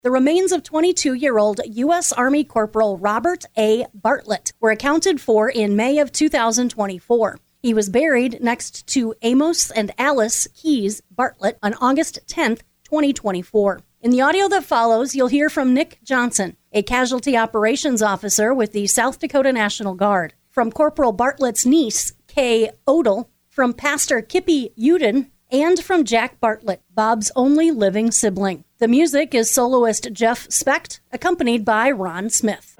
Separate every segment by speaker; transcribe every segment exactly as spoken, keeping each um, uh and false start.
Speaker 1: The remains of twenty-two-year-old U S Army Corporal Robert A. Bartlett were accounted for in May of two thousand twenty-four. He was buried next to Amos and Alice Keys Bartlett on August tenth, twenty twenty-four. In the audio that follows, you'll hear from Nick Johnson, a casualty operations officer with the South Dakota National Guard, from Corporal Bartlett's niece, Kay Odell, from Pastor Kippy Uden, and from Jack Bartlett, Bob's only living sibling. The music is soloist Jeff Specht, accompanied by Ron Smith.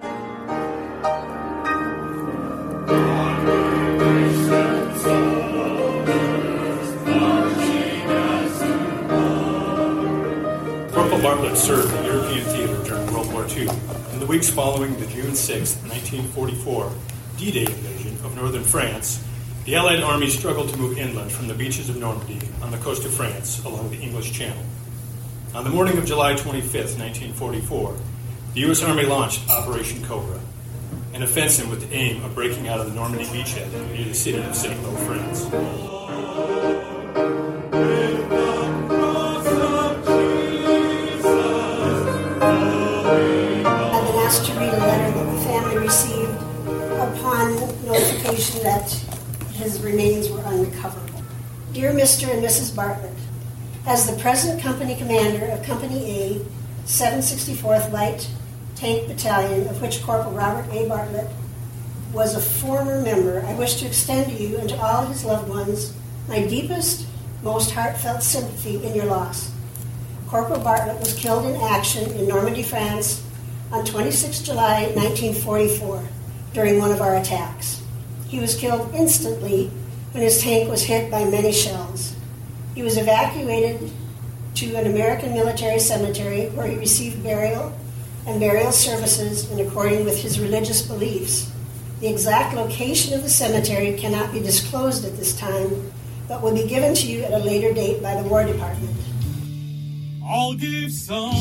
Speaker 2: Corporal Bartlett served in European theater during World War Two. In the weeks following the June sixth, nineteen forty-four D-Day invasion of northern France, the Allied army struggled to move inland from the beaches of Normandy on the coast of France along the English Channel. On the morning of July twenty-fifth, nineteen forty-four, the U S Army launched Operation Cobra, an offensive with the aim of breaking out of the Normandy beachhead near the city of Saint-Lô, France.
Speaker 3: To read a letter that the family received upon notification that his remains were unrecoverable. Dear Mister and Missus Bartlett, as the present company commander of Company A, seven sixty-fourth Light Tank Battalion, of which Corporal Robert A. Bartlett was a former member, I wish to extend to you and to all his loved ones my deepest, most heartfelt sympathy in your loss. Corporal Bartlett was killed in action in Normandy, France, on the twenty-sixth of July, nineteen forty-four, during one of our attacks. He was killed instantly when his tank was hit by many shells. He was evacuated to an American military cemetery where he received burial and burial services in accordance with his religious beliefs. The exact location of the cemetery cannot be disclosed at this time, but will be given to you at a later date by the War Department.
Speaker 4: All give some,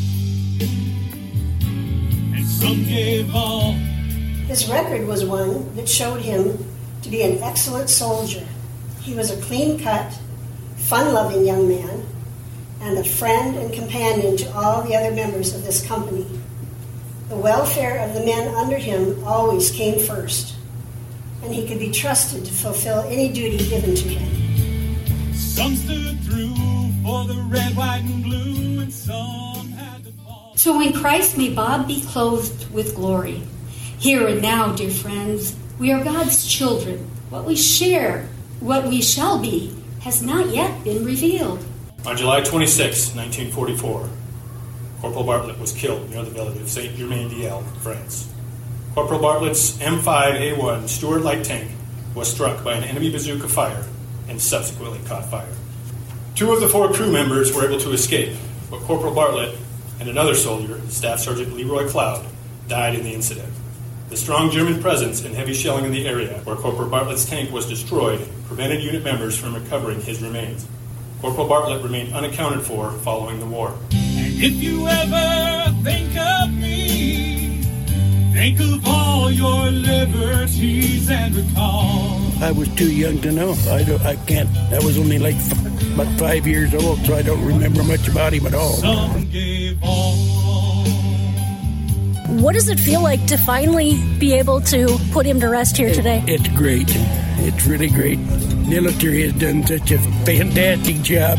Speaker 4: some gave all.
Speaker 3: His record was one that showed him to be an excellent soldier. He was a clean-cut, fun-loving young man and a friend and companion to all the other members of this company. The welfare of the men under him always came first, and he could be trusted to fulfill any duty given to him.
Speaker 4: Some stood through for the red, white, and blue, and some had to fall.
Speaker 5: So in Christ may Bob be clothed with glory. Here and now, dear friends, we are God's children. What we share, what we shall be, has not yet been revealed.
Speaker 2: On July twenty-sixth, nineteen forty-four, Corporal Bartlett was killed near the village of Saint-Germain-d'Iel, France. Corporal Bartlett's M five A one Stuart light tank was struck by an enemy bazooka fire and subsequently caught fire. Two of the four crew members were able to escape, but Corporal Bartlett and another soldier, Staff Sergeant Leroy Cloud, died in the incident. The strong German presence and heavy shelling in the area where Corporal Bartlett's tank was destroyed prevented unit members from recovering his remains. Corporal Bartlett remained unaccounted for following the war.
Speaker 4: And if you ever think of me, think of all your liberties and recall.
Speaker 6: I was too young to know. I don't, I can't. I was only like f- about five years old, so I don't remember much about him at all.
Speaker 4: Some gave all.
Speaker 1: What does it feel like to finally be able to put him to rest here today?
Speaker 6: It, it's great. It's really great. Military has done such a fantastic job.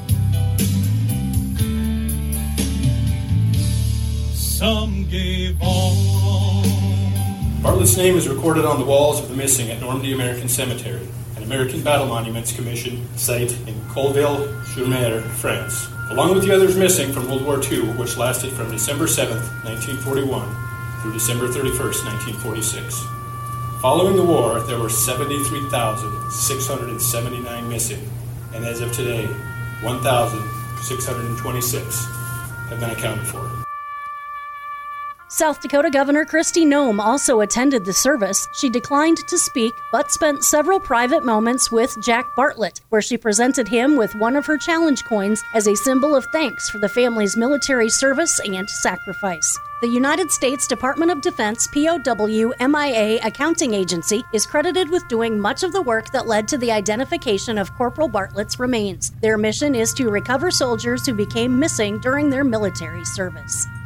Speaker 4: Some gave all.
Speaker 2: Bartlett's name is recorded on the walls of the missing at Normandy American Cemetery, an American Battle Monuments Commission site in Colleville-sur-Mer, France, along with the others missing from World War Two, which lasted from December seventh, nineteen forty-one through December thirty-first, nineteen forty-six. Following the war, there were seventy-three thousand six hundred seventy-nine missing, and as of today, one thousand six hundred twenty-six have been accounted for.
Speaker 1: South Dakota Governor Kristi Noem also attended the service. She declined to speak, but spent several private moments with Jack Bartlett, where she presented him with one of her challenge coins as a symbol of thanks for the family's military service and sacrifice. The United States Department of Defense P O W M I A Accounting Agency is credited with doing much of the work that led to the identification of Corporal Bartlett's remains. Their mission is to recover soldiers who became missing during their military service.